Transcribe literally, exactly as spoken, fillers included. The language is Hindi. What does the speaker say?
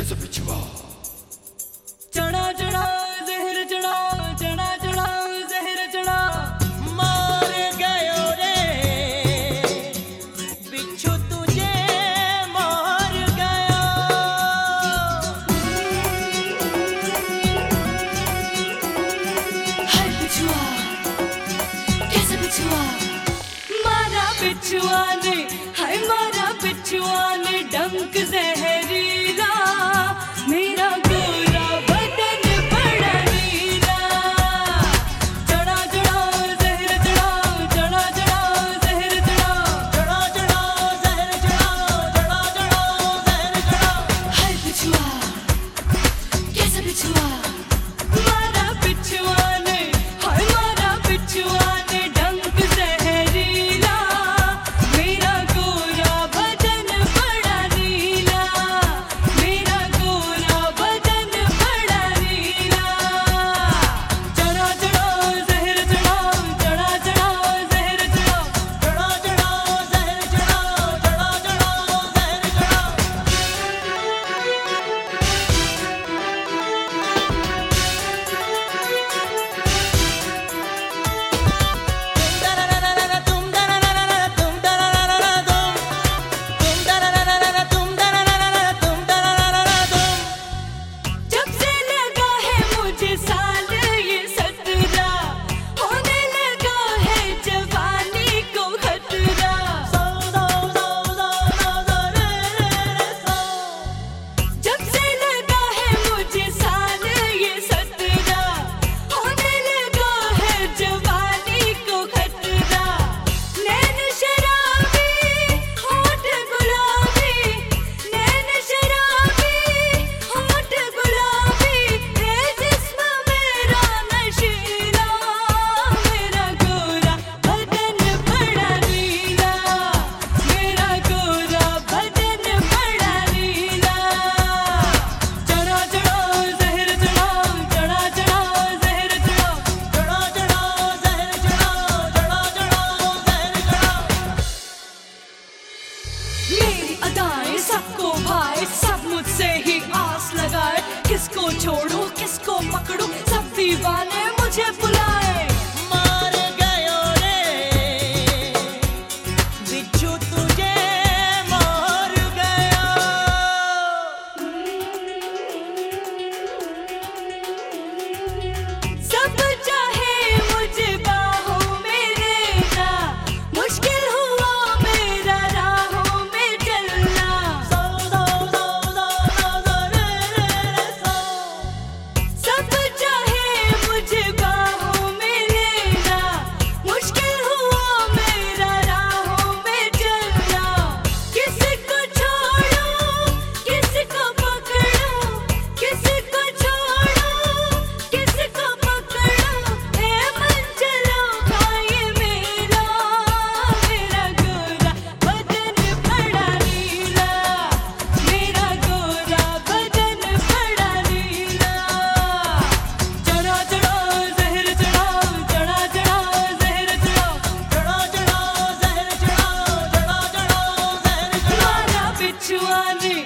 चढ़ा चढ़ा जहर चढ़ा चढ़ा चढ़ा जहर चढ़ा मार गयो रे बिच्छू तुझे मार गया। हाय बिच्छुआ कैसे बिच्छुआ मारा बिच्छुआ ने हाय मारा बिच्छुआ ने डंक जहरीला मेरा गोरा बदन बड़ा नीला। चढ़ा चढ़ा जहर चढ़ा चढ़ा चढ़ा जहर चढ़ा चढ़ा चढ़ा जहर चढ़ा चढ़ा चढ़ा जहर चढ़ा। हाय बिच्छुआ कैसे बिच्छुआ मारा बिच्छुआ ने हाय मारा बिच्छुआ ने डंक जहरीला मेरा गोरा बदन बड़ा नीला मेरा गोरा बदन बड़ा नीला। चढ़ा चढ़ा जहर चढ़ा चढ़ा चढ़ा जहर चढ़ा चढ़ा चढ़ा जहर चढ़ा चढ़ा चढ़ा जहर चढ़ा। जब से लगा है मुझे साल ये सत्रह होने लगा है जवानी को खतरा। जब से लगा है मुझे साल ये सत्रह होने लगा है जवानी को खतरा। नैन शराबी होठ गुलाबी नैन शराबी होठ गुलाबी है जिस्म मेरा नशीला मेरा गोरा बदन बड़ा नीला मेरा गोरा बदन बड़ा नीला। चढ़ा चढ़ा जहर चढ़ा चढ़ा चढ़ा जहर चढ़ा चढ़ा चढ़ा जहर चढ़ा चढ़ा चढ़ा जहर चढ़ा। मेरी अदाएं सबको भाए सब मुझसे ही आस लगाए किसको छोड़ूं किसको पकड़ूं सब दीवाने मुझे बुलाए। मार गयो रे बिच्छू तुझे मार गया। सब चाहे मुझे बाहों में लेना मुश्किल हुआ मेरा राहों में चलना। सब चाहे मुझे बाहों में लेना मुश्किल हुआ मेरा राहों में चलना। किसको छोड़ूं किसको पकड़ूं किसको छोड़ूं किसको पकड़ूं ए मंचलों का ये मेला मेरा गोरा बदन बड़ा नीला मेरा गोरा बदन बड़ा नीला। चढ़ा चढ़ा जहर चढ़ा चढ़ा चढ़ा जहर चढ़ा चढ़ा चढ़ा जहर चढ़ा चढ़ा चढ़ा जहर चढ़ा। मारा बिच्छुआ ने